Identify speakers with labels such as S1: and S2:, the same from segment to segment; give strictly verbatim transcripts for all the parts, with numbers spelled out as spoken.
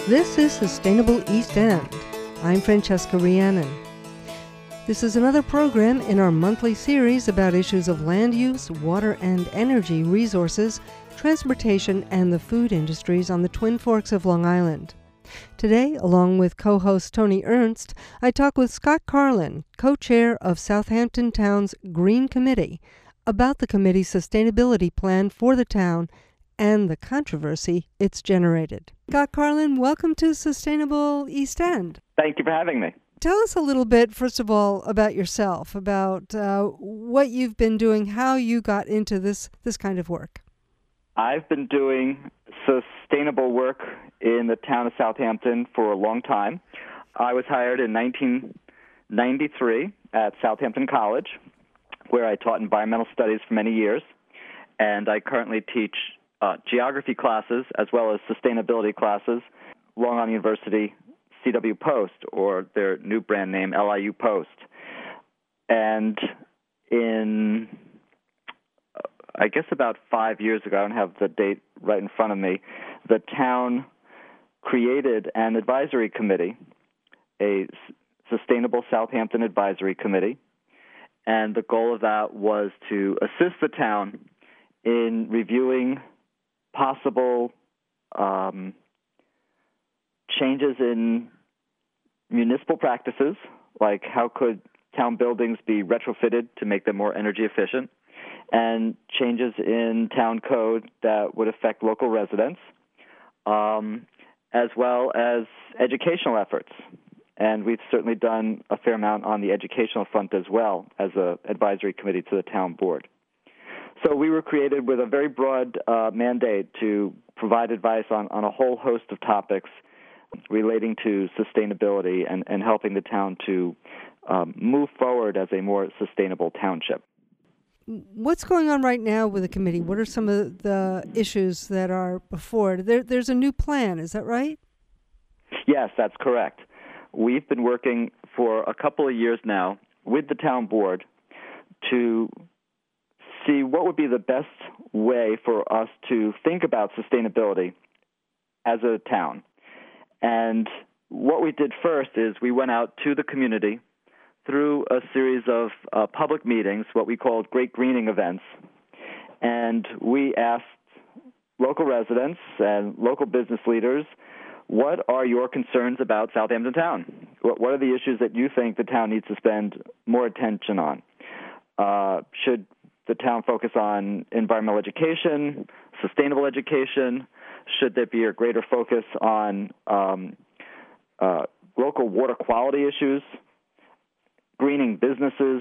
S1: This is Sustainable East End. I'm Francesca Rhiannon. This is another program in our monthly series about issues of land use, water and energy resources, transportation, and the food industries on the Twin Forks of Long Island. Today, along with co-host Tony Ernst, I talk with Scott Carlin, co-chair of Southampton Town's Green Committee, about the committee's sustainability plan for the town and the controversy it's generated. Scott Carlin, welcome to Sustainable East End.
S2: Thank you for having me.
S1: Tell us a little bit, first of all, about yourself, about uh, what you've been doing, how you got into this, this kind of work.
S2: I've been doing sustainable work in the town of Southampton for a long time. I was hired in nineteen ninety-three at Southampton College, where I taught environmental studies for many years, and I currently teach uh, geography classes as well as sustainability classes, Long Island University C W Post, or their new brand name, L I U Post. And in, uh, I guess about five years ago, I don't have the date right in front of me, the town created an advisory committee, a S- Sustainable Southampton Advisory Committee, and the goal of that was to assist the town in reviewing possible um, changes in municipal practices, like how could town buildings be retrofitted to make them more energy efficient, and changes in town code that would affect local residents, um, as well as educational efforts. And we've certainly done a fair amount on the educational front as well as an advisory committee to the town board. So we were created with a very broad uh, mandate to provide advice on, on a whole host of topics relating to sustainability and, and helping the town to um, move forward as a more sustainable township.
S1: What's going on right now with the committee? What are some of the issues that are before? There, there's a new plan, is that right?
S2: Yes, that's correct. We've been working for a couple of years now with the town board to see what would be the best way for us to think about sustainability as a town. And what we did first is we went out to the community through a series of uh, public meetings, what we called Great Greening events, and we asked local residents and local business leaders, what are your concerns about Southampton Town? What are the issues that you think the town needs to spend more attention on? Uh, should the town focus on environmental education, sustainable education? Should there be a greater focus on um, uh, local water quality issues, greening businesses,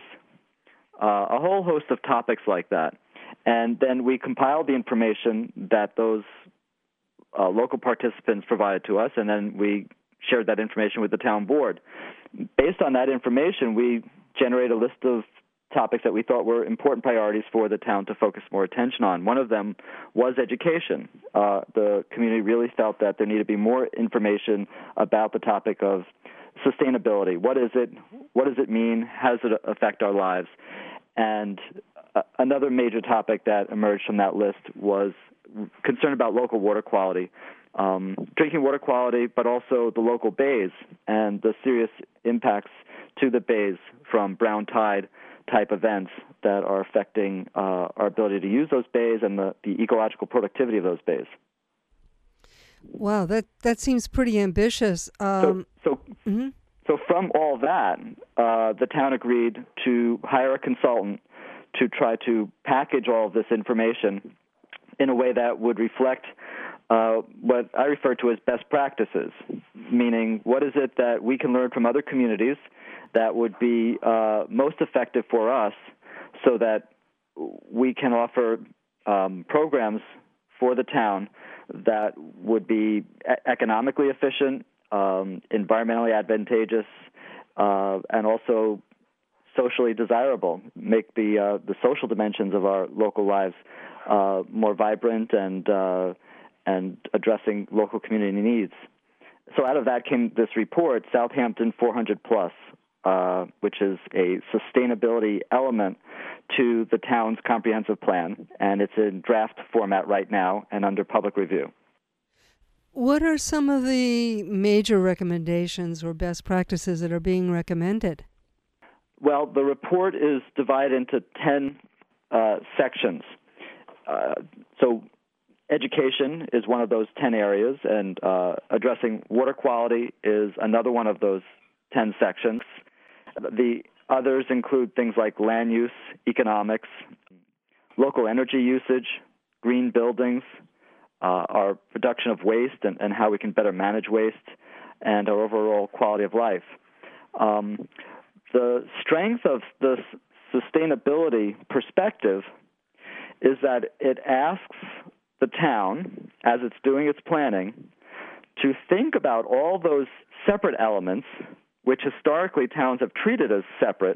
S2: uh, a whole host of topics like that? And then we compiled the information that those uh, local participants provided to us, and then we shared that information with the town board. Based on that information, we generated a list of topics that we thought were important priorities for the town to focus more attention on. One of them was education. Uh, the community really felt that there needed to be more information about the topic of sustainability. What is it? What does it mean? How does it affect our lives? And uh, another major topic that emerged from that list was concern about local water quality, um, drinking water quality, but also the local bays and the serious impacts to the bays from brown tide type events that are affecting uh, our ability to use those bays and the, the ecological productivity of those bays.
S1: Wow, that, that seems pretty ambitious. Um,
S2: so, so,
S1: mm-hmm.
S2: so from all that, uh, the town agreed to hire a consultant to try to package all of this information in a way that would reflect uh, what I refer to as best practices, meaning what is it that we can learn from other communities that would be uh, most effective for us so that we can offer um, programs for the town that would be e- economically efficient, um, environmentally advantageous, uh, and also socially desirable, make the uh, the social dimensions of our local lives uh, more vibrant and uh, and addressing local community needs. So out of that came this report, Southampton four hundred plus, uh, which is a sustainability element to the town's comprehensive plan, and it's in draft format right now and under public review.
S1: What are some of the major recommendations or best practices that are being recommended?
S2: Well, the report is divided into ten uh, sections. Uh, so education is one of those ten areas, and uh, addressing water quality is another one of those ten sections. The others include things like land use, economics, local energy usage, green buildings, uh, our reduction of waste and, and how we can better manage waste, and our overall quality of life. Um, the strength of the sustainability perspective is that it asks the town, as it's doing its planning, to think about all those separate elements, which historically towns have treated as separate,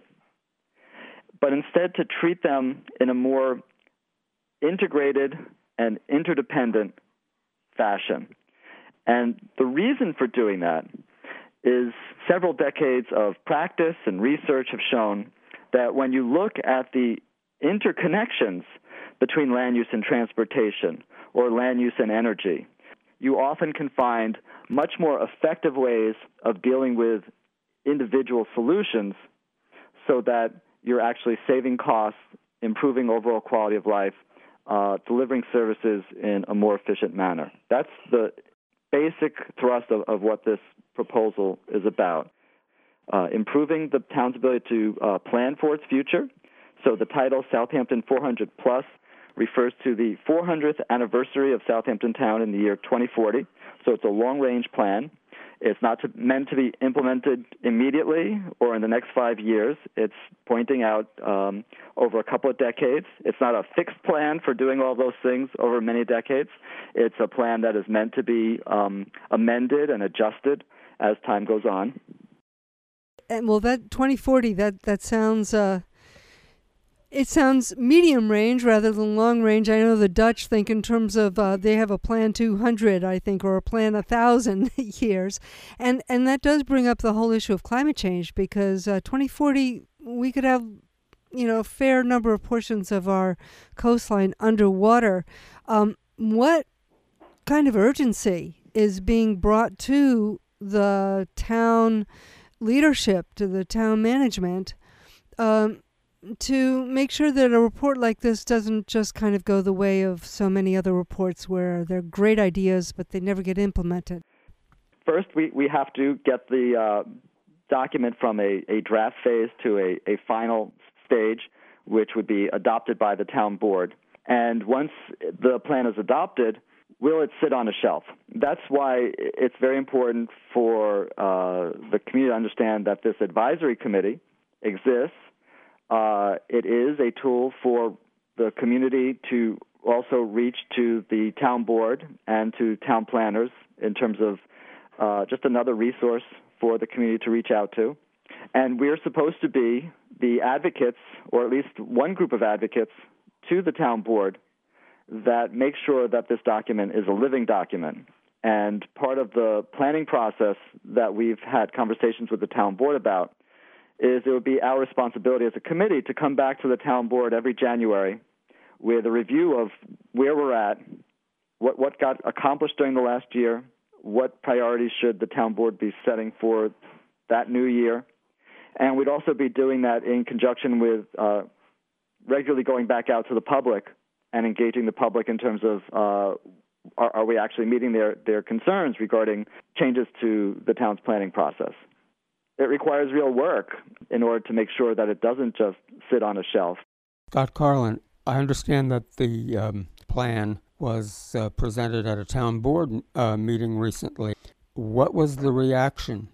S2: but instead to treat them in a more integrated and interdependent fashion. And the reason for doing that is several decades of practice and research have shown that when you look at the interconnections between land use and transportation, or land use and energy, you often can find much more effective ways of dealing with individual solutions so that you're actually saving costs, improving overall quality of life, uh, delivering services in a more efficient manner. That's the basic thrust of, of what this proposal is about. Uh, improving the town's ability to uh, plan for its future. So the title, Southampton four hundred plus, refers to the four hundredth anniversary of Southampton Town in the year twenty forty. So it's a long-range plan. It's not to, meant to be implemented immediately or in the next five years. It's pointing out um, over a couple of decades. It's not a fixed plan for doing all those things over many decades. It's a plan that is meant to be um, amended and adjusted as time goes on.
S1: And well, that twenty forty, that, that sounds... Uh It sounds medium range rather than long range. I know the Dutch think in terms of uh, they have a plan two hundred, I think, or a plan one thousand years. And and that does bring up the whole issue of climate change, because uh, twenty forty, we could have, you know, a fair number of portions of our coastline underwater. Um, what kind of urgency is being brought to the town leadership, to the town management, um, to make sure that a report like this doesn't just kind of go the way of so many other reports where they're great ideas, but they never get implemented?
S2: First, we, we have to get the uh, document from a, a draft phase to a, a final stage, which would be adopted by the town board. And once the plan is adopted, will it sit on a shelf? That's why it's very important for uh, the community to understand that this advisory committee exists. Uh, it is a tool for the community to also reach to the town board and to town planners in terms of uh, just another resource for the community to reach out to. And we're supposed to be the advocates, or at least one group of advocates, to the town board that make sure that this document is a living document. And part of the planning process that we've had conversations with the town board about is it would be our responsibility as a committee to come back to the town board every January with a review of where we're at, what, what got accomplished during the last year, what priorities should the town board be setting for that new year. And we'd also be doing that in conjunction with uh, regularly going back out to the public and engaging the public in terms of uh, are, are we actually meeting their, their concerns regarding changes to the town's planning process. It requires real work in order to make sure that it doesn't just sit on a shelf.
S3: Scott Carlin, I understand that the um, plan was uh, presented at a town board uh, meeting recently. What was the reaction?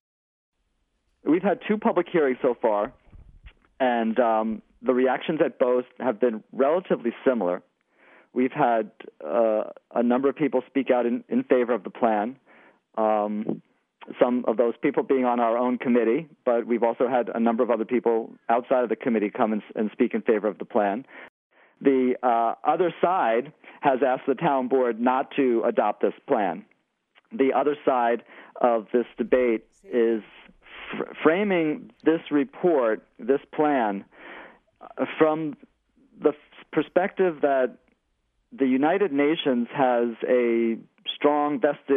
S2: We've had two public hearings so far, and um, the reactions at both have been relatively similar. We've had uh, a number of people speak out in, in favor of the plan. Um, Some of those people being on our own committee, but we've also had a number of other people outside of the committee come and, and speak in favor of the plan. The uh, other side has asked the town board not to adopt this plan. The other side of this debate is fr- framing this report, this plan, uh, from the perspective that the United Nations has a strong vested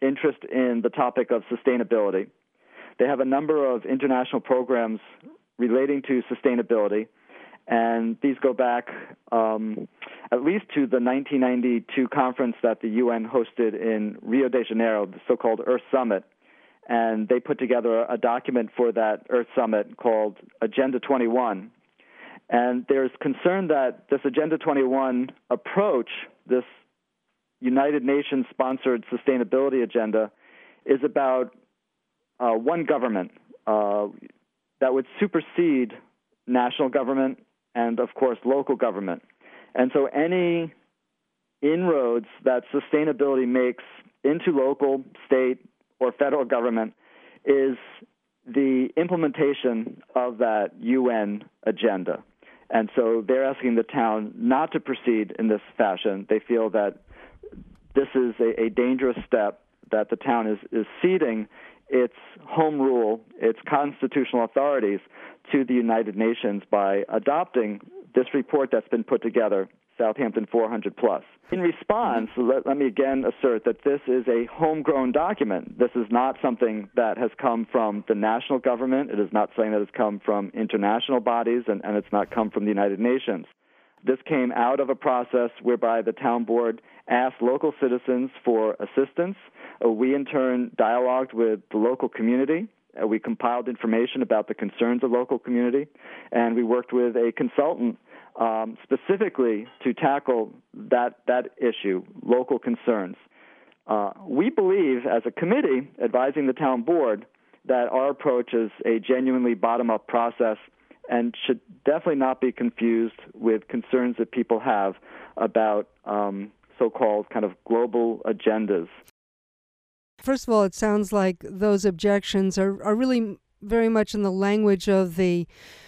S2: interest in the topic of sustainability. They have a number of international programs relating to sustainability, and these go back um, at least to the nineteen ninety-two conference that the U N hosted in Rio de Janeiro, the so-called Earth Summit. And they put together a document for that Earth Summit called Agenda twenty-one. And there's concern that this Agenda twenty-one approach, this United Nations-sponsored sustainability agenda, is about uh, one government uh, that would supersede national government and, of course, local government. And so any inroads that sustainability makes into local, state, or federal government is the implementation of that U N agenda. And so they're asking the town not to proceed in this fashion. They feel that this is a, a dangerous step, that the town is, is ceding its home rule, its constitutional authorities to the United Nations by adopting this report that's been put together, Southampton four hundred plus. In response, let, let me again assert that this is a homegrown document. This is not something that has come from the national government. It is not something that has come from international bodies, and, and it's not come from the United Nations. This came out of a process whereby the town board asked local citizens for assistance. Uh, we, in turn, dialogued with the local community. Uh, we compiled information about the concerns of local community, and we worked with a consultant um, specifically to tackle that, that issue, local concerns. Uh, we believe, as a committee advising the town board, that our approach is a genuinely bottom-up process and should definitely not be confused with concerns that people have about um, so-called kind of global agendas.
S1: First of all, it sounds like those objections are, are really very much in the language of the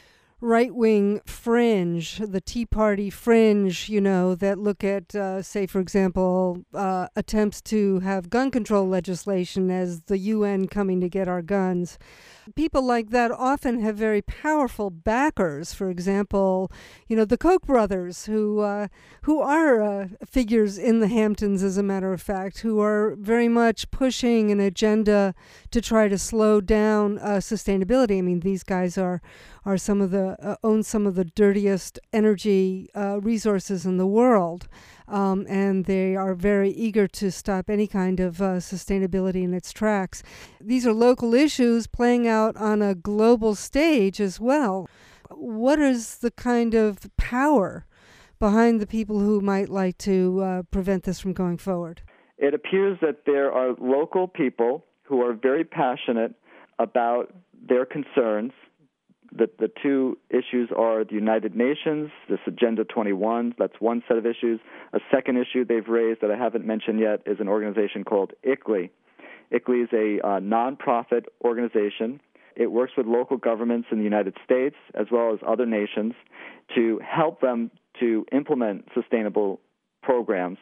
S1: right-wing fringe, the Tea Party fringe, you know, that look at, uh, say, for example, uh, attempts to have gun control legislation as the U N coming to get our guns. People like that often have very powerful backers. For example, you know, the Koch brothers, who uh, who are uh, figures in the Hamptons, as a matter of fact, who are very much pushing an agenda to try to slow down uh, sustainability. I mean, these guys are are some of the uh, own some of the dirtiest energy uh, resources in the world. Um, and they are very eager to stop any kind of uh, sustainability in its tracks. These are local issues playing out on a global stage as well. What is the kind of power behind the people who might like to uh, prevent this from going forward?
S2: It appears that there are local people who are very passionate about their concerns. The, the two issues are the United Nations, this Agenda twenty-one, that's one set of issues. A second issue they've raised that I haven't mentioned yet is an organization called I C L I. I C L I is a uh, nonprofit organization. It works with local governments in the United States as well as other nations to help them to implement sustainable programs.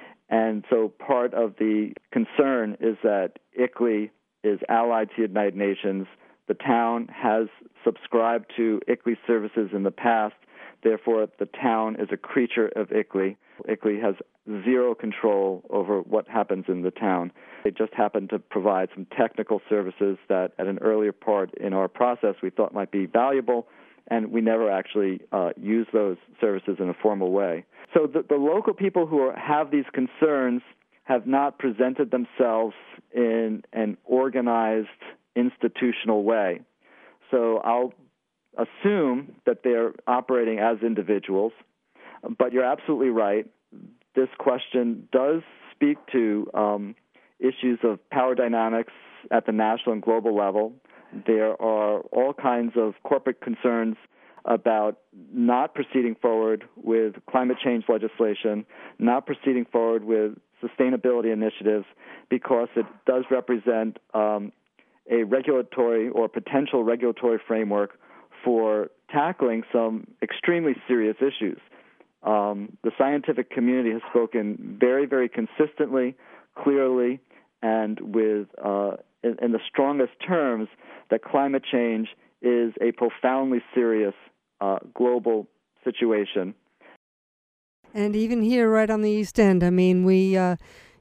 S2: And so part of the concern is that I C L I is allied to the United Nations. The town has subscribed to I C L I services in the past. Therefore, the town is a creature of I C L I. I C L I has zero control over what happens in the town. They just happen to provide some technical services that at an earlier part in our process we thought might be valuable, and we never actually uh, use those services in a formal way. So the, the local people who are, have these concerns have not presented themselves in an organized institutional way. So I'll assume that they're operating as individuals, but you're absolutely right. This question does speak to um, issues of power dynamics at the national and global level. There are all kinds of corporate concerns about not proceeding forward with climate change legislation, not proceeding forward with sustainability initiatives, because it does represent um, a regulatory or potential regulatory framework for tackling some extremely serious issues. Um, the scientific community has spoken very, very consistently, clearly, and with uh, in, in the strongest terms that climate change is a profoundly serious uh, global situation.
S1: And even here, right on the East End, I mean, we, uh,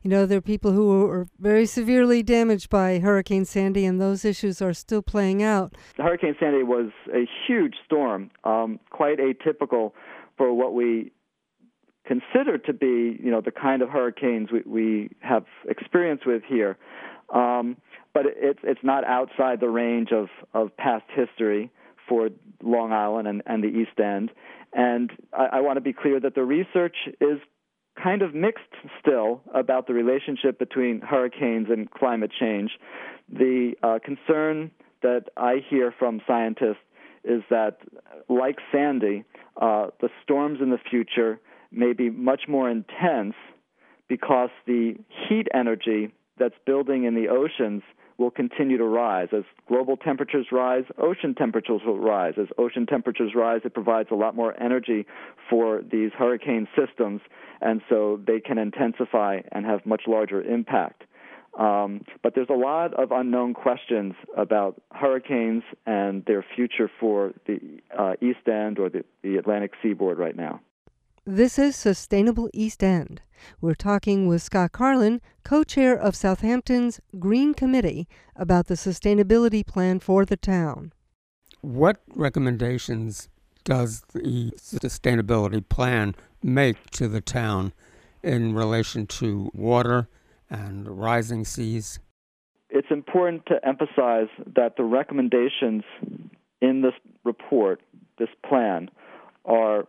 S1: You know, there are people who were very severely damaged by Hurricane Sandy, and those issues are still playing out.
S2: Hurricane Sandy was a huge storm, um, quite atypical for what we consider to be, you know, the kind of hurricanes we, we have experience with here. Um, but it's it's not outside the range of, of past history for Long Island and, and the East End. And I, I want to be clear that the research is kind of mixed still about the relationship between hurricanes and climate change. The uh, concern that I hear from scientists is that, like Sandy, uh, the storms in the future may be much more intense because the heat energy that's building in the oceans will continue to rise. As global temperatures rise, ocean temperatures will rise. As ocean temperatures rise, it provides a lot more energy for these hurricane systems, and so they can intensify and have much larger impact. Um, but there's a lot of unknown questions about hurricanes and their future for the uh, East End or the, the Atlantic seaboard right now.
S1: This is Sustainable East End. We're talking with Scott Carlin, co-chair of Southampton's Green Committee, about the sustainability plan for the town.
S3: What recommendations does the sustainability plan make to the town in relation to water and rising seas?
S2: It's important to emphasize that the recommendations in this report, this plan, are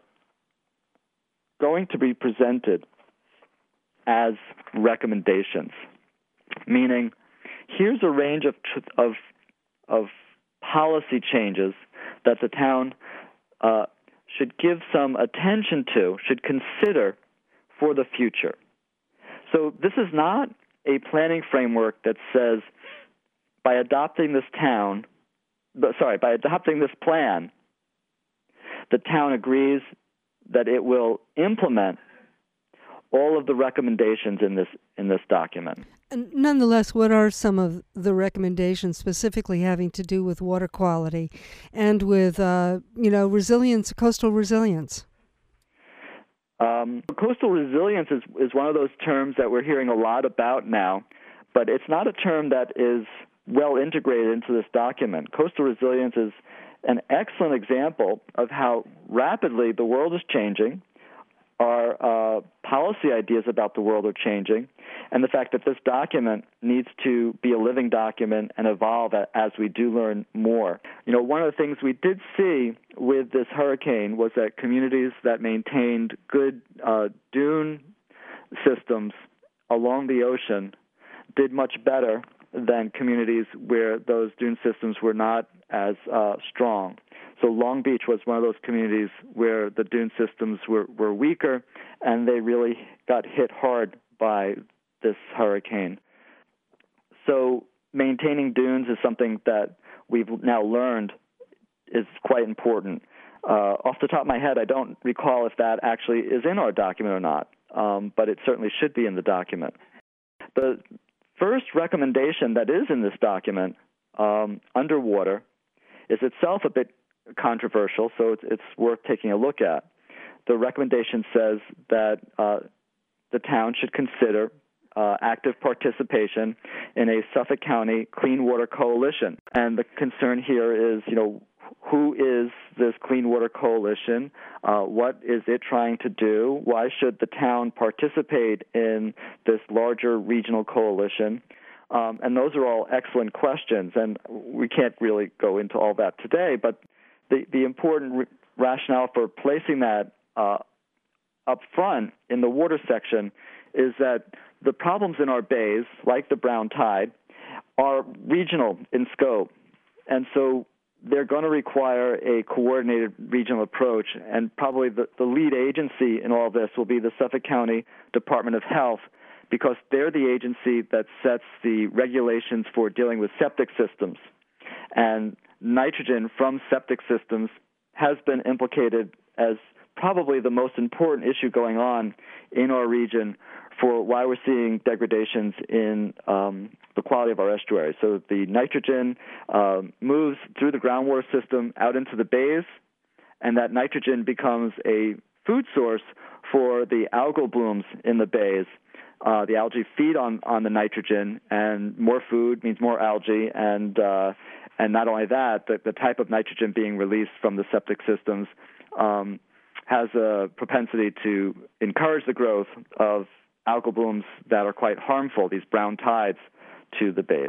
S2: going to be presented as recommendations, meaning here's a range of of of policy changes that the town uh, should give some attention to, should consider for the future. So this is not a planning framework that says by adopting this town, sorry, by adopting this plan, the town agrees that it will implement all of the recommendations in this in this document.
S1: And nonetheless, what are some of the recommendations specifically having to do with water quality and with, uh, you know, resilience, coastal resilience?
S2: Um, coastal resilience is, is one of those terms that we're hearing a lot about now, but it's not a term that is well integrated into this document. Coastal resilience is an excellent example of how rapidly the world is changing, our uh, policy ideas about the world are changing, and the fact that this document needs to be a living document and evolve as we do learn more. You know, one of the things we did see with this hurricane was that communities that maintained good uh, dune systems along the ocean did much better than communities where those dune systems were not as uh, strong. So Long Beach was one of those communities where the dune systems were, were weaker, and they really got hit hard by this hurricane. So maintaining dunes is something that we've now learned is quite important. Uh, off the top of my head, I don't recall if that actually is in our document or not, um, but it certainly should be in the document. The first recommendation that is in this document, um, underwater, is itself a bit controversial, so it's, it's worth taking a look at. The recommendation says that uh, the town should consider uh, active participation in a Suffolk County Clean Water Coalition. And the concern here is, you know, who is this Clean Water Coalition? Uh, what is it trying to do? Why should the town participate in this larger regional coalition? Um, and those are all excellent questions, and we can't really go into all that today, but the, the important re- rationale for placing that uh, up front in the water section is that the problems in our bays, like the brown tide, are regional in scope, and so they're going to require a coordinated regional approach, and probably the, the lead agency in all this will be the Suffolk County Department of Health, because they're the agency that sets the regulations for dealing with septic systems. And nitrogen from septic systems has been implicated as probably the most important issue going on in our region for why we're seeing degradations in um, the quality of our estuaries. So the nitrogen uh, moves through the groundwater system out into the bays, and that nitrogen becomes a food source for the algal blooms in the bays. Uh, the algae feed on, on the nitrogen, and more food means more algae, and uh, and not only that, the, the type of nitrogen being released from the septic systems um, has a propensity to encourage the growth of algal blooms that are quite harmful, these brown tides, to the bays.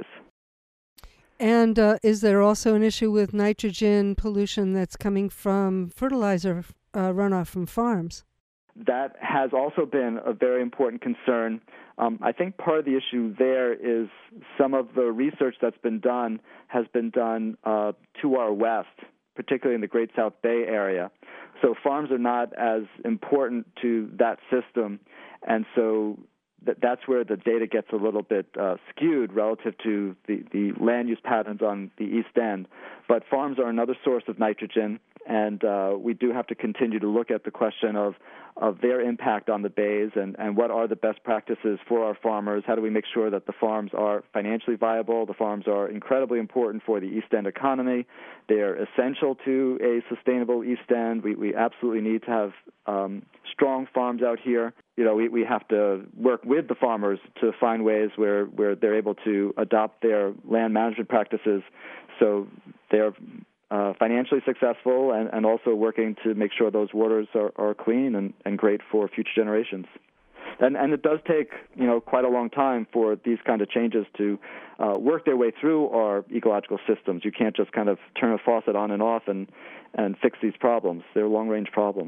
S1: And uh, is there also an issue with nitrogen pollution that's coming from fertilizer uh, runoff from farms?
S2: That has also been a very important concern. Um, I think part of the issue there is some of the research that's been done has been done uh, to our west, particularly in the Great South Bay area. So farms are not as important to that system, and so th- that's where the data gets a little bit uh, skewed relative to the, the land use patterns on the East End. But farms are another source of nitrogen, and uh, we do have to continue to look at the question of, of their impact on the bays and, and what are the best practices for our farmers. How do we make sure that the farms are financially viable? The farms are incredibly important for the East End economy. They are essential to a sustainable East End. We, we absolutely need to have um, strong farms out here. You know, we, we have to work with the farmers to find ways where, where they're able to adopt their land management practices so they're Uh, financially successful and, and also working to make sure those waters are, are clean and, and great for future generations. And, and it does take, you know, quite a long time for these kind of changes to uh, work their way through our ecological systems. You can't just kind of turn a faucet on and off and, and fix these problems. They're long-range problems.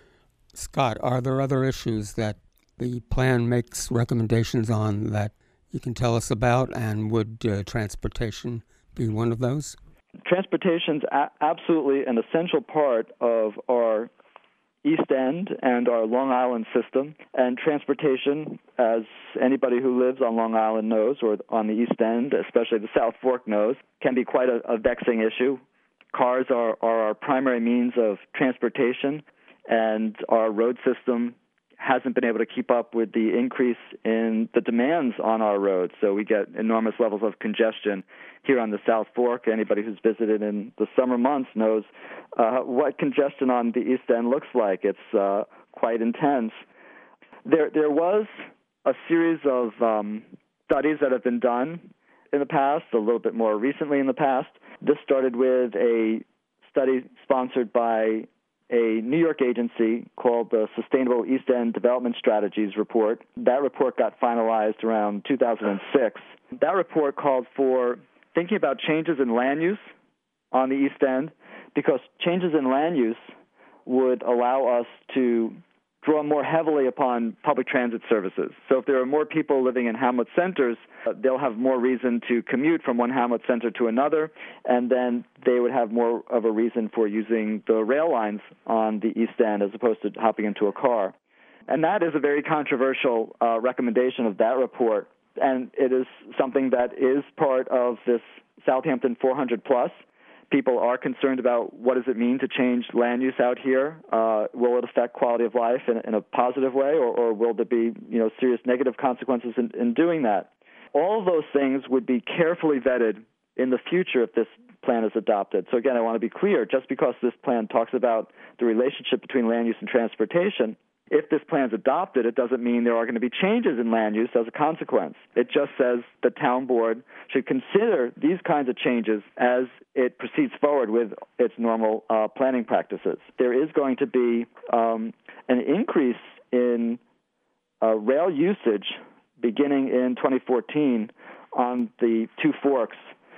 S3: Scott, are there other issues that the plan makes recommendations on that you can tell us about, and would uh, transportation be one of those?
S2: Transportation's a- absolutely an essential part of our East End and our Long Island system. And transportation, as anybody who lives on Long Island knows, or on the East End, especially the South Fork knows, can be quite a, a vexing issue. Cars are, are our primary means of transportation, and our road system hasn't been able to keep up with the increase in the demands on our roads. So we get enormous levels of congestion here on the South Fork. Anybody who's visited in the summer months knows uh, what congestion on the East End looks like. It's uh, quite intense. There, there was a series of um, studies that have been done in the past, a little bit more recently in the past. This started with a study sponsored by a New York agency called the Sustainable East End Development Strategies Report. That report got finalized around two thousand six. That report called for thinking about changes in land use on the East End, because changes in land use would allow us to draw more heavily upon public transit services. So if there are more people living in hamlet centers, uh, they'll have more reason to commute from one hamlet center to another, and then they would have more of a reason for using the rail lines on the East End as opposed to hopping into a car. And that is a very controversial uh, recommendation of that report, and it is something that is part of this Southampton four hundred plus. People are concerned about what does it mean to change land use out here. Uh, will it affect quality of life in, in a positive way, or, or will there be, you know, serious negative consequences in, in doing that? All of those things would be carefully vetted in the future if this plan is adopted. So again, I want to be clear, just because this plan talks about the relationship between land use and transportation, if this plan is adopted, it doesn't mean there are going to be changes in land use as a consequence. It just says the town board should consider these kinds of changes as it proceeds forward with its normal uh, planning practices. There is going to be um, an increase in uh, rail usage beginning in twenty fourteen on the two forks.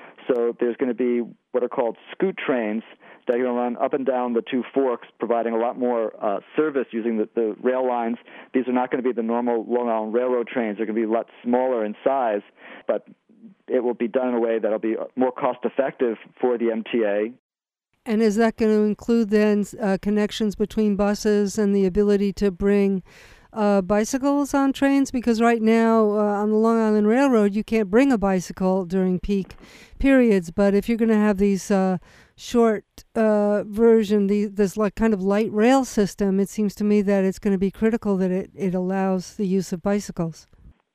S2: So there's going to be what are called scoot trains that are going to run up and down the two forks, providing a lot more uh, service using the, the rail lines. These are not going to be the normal Long Island Railroad trains. They're going to be a lot smaller in size, but it will be done in a way that will be more cost-effective for the M T A.
S1: And is that going to include then uh, connections between buses and the ability to bring uh, bicycles on trains? Because right now uh, on the Long Island Railroad, you can't bring a bicycle during peak periods. But if you're going to have these uh, short uh, version, the, this like kind of light rail system, it seems to me that it's going to be critical that it, it allows the use of bicycles.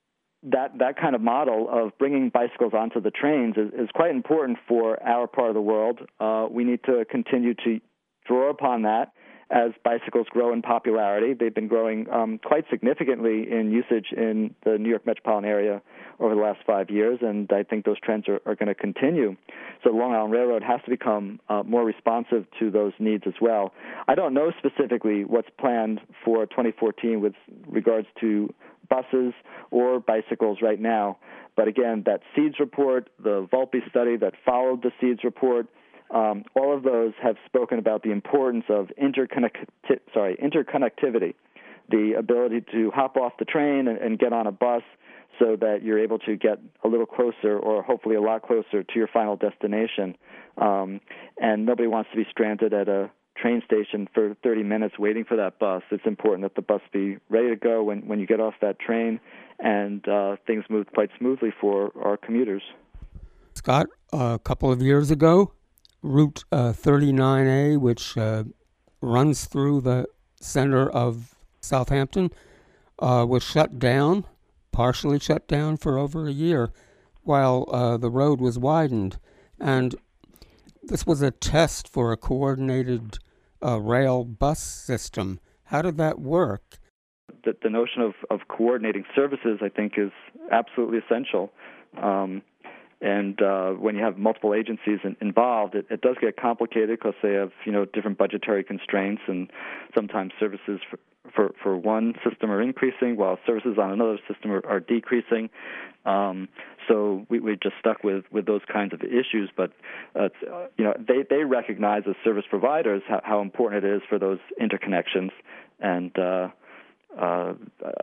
S2: That that kind of model of bringing bicycles onto the trains is, is quite important for our part of the world. Uh, we need to continue to draw upon that as bicycles grow in popularity. They've been growing um, quite significantly in usage in the New York metropolitan area over the last five years, and I think those trends are, are going to continue. So the Long Island Railroad has to become uh, more responsive to those needs as well. I don't know specifically what's planned for twenty fourteen with regards to buses or bicycles right now, but again, that SEEDS report, the Volpe study that followed the SEEDS report, Um, all of those have spoken about the importance of interconnect- sorry, interconnectivity, the ability to hop off the train and, and get on a bus so that you're able to get a little closer or hopefully a lot closer to your final destination. Um, and nobody wants to be stranded at a train station for thirty minutes waiting for that bus. It's important that the bus be ready to go when, when you get off that train, and uh, things move quite smoothly for our commuters.
S3: Scott, a couple of years ago, Route uh, thirty-nine A, which uh, runs through the center of Southampton, uh, was shut down, partially shut down for over a year, while uh, the road was widened. And this was a test for a coordinated uh, rail bus system. How did that work?
S2: The, the notion of, of coordinating services, I think, is absolutely essential. Um, And uh, when you have multiple agencies in, involved, it, it does get complicated because they have, you know, different budgetary constraints, and sometimes services for, for, for one system are increasing while services on another system are, are decreasing. Um, so we, we just stuck with, with those kinds of issues. But uh, you know, they, they recognize as service providers how, how important it is for those interconnections, and uh, uh,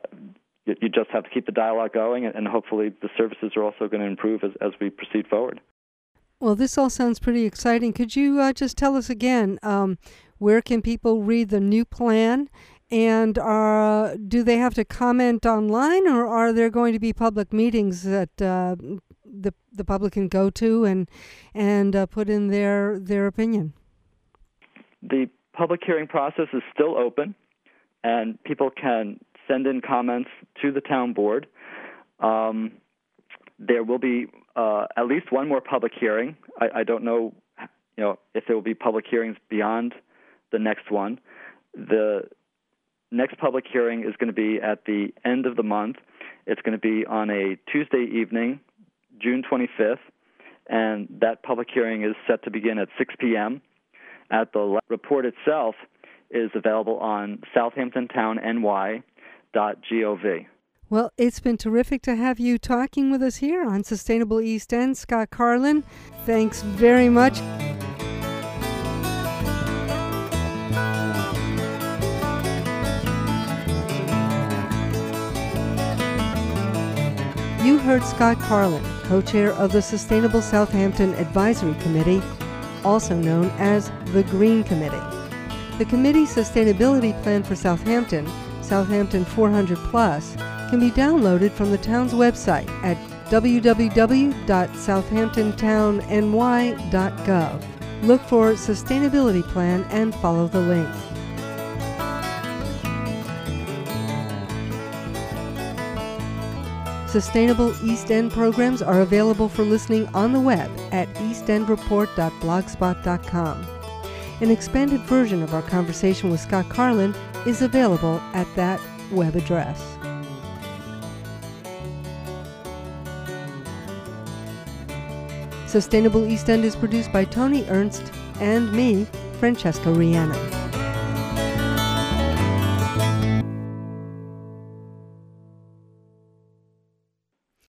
S2: you just have to keep the dialogue going, and hopefully the services are also going to improve as, as we proceed forward.
S1: Well, this all sounds pretty exciting. Could you uh, just tell us again, um, where can people read the new plan? And uh, do they have to comment online, or are there going to be public meetings that uh, the the public can go to and and uh, put in their their opinion?
S2: The public hearing process is still open, and people can send in comments to the town board. Um, there will be uh, at least one more public hearing. I, I don't know, you know, if there will be public hearings beyond the next one. The next public hearing is going to be at the end of the month. It's going to be on a Tuesday evening, June twenty-fifth, and that public hearing is set to begin at six p.m. At the report itself is available on Southampton Town N Y dot gov.
S1: Well, it's been terrific to have you talking with us here on Sustainable East End. Scott Carlin, thanks very much. You heard Scott Carlin, co-chair of the Sustainable Southampton Advisory Committee, also known as the Green Committee. The committee's sustainability plan for Southampton, Southampton four hundred plus, can be downloaded from the town's website at w w w dot southampton town n y dot gov. Look for Sustainability Plan and follow the link. Sustainable East End programs are available for listening on the web at east end report dot blogspot dot com. An expanded version of our conversation with Scott Carlin is available at that web address. Sustainable East End is produced by Tony Ernst and me, Francesca Rhiannon.